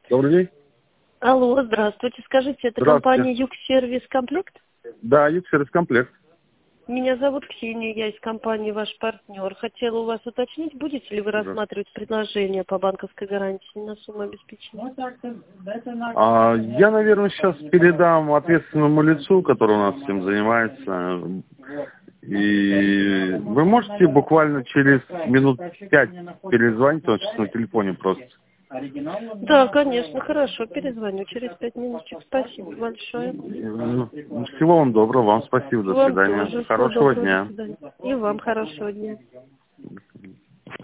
Добрый день. Алло, здравствуйте. Скажите, это Здравствуйте. компания Юг-Сервис Комплект? Да, Юг-сервис комплект. Меня зовут Ксения, я из компании ваш партнер. Хотела у вас уточнить, будете ли вы рассматривать предложение по банковской гарантии на сумму обеспечения? Я, наверное, сейчас передам ответственному лицу, который у нас всем занимается. И вы можете буквально через минут 5 перезвонить, он сейчас на телефоне просто. Да, конечно, хорошо, перезвоню через 5 минуточек. Спасибо большое. Всего вам доброго, вам спасибо, до Вам свидания. тоже всего Хорошего доброго, до дня. свидания. И вам хорошего дня.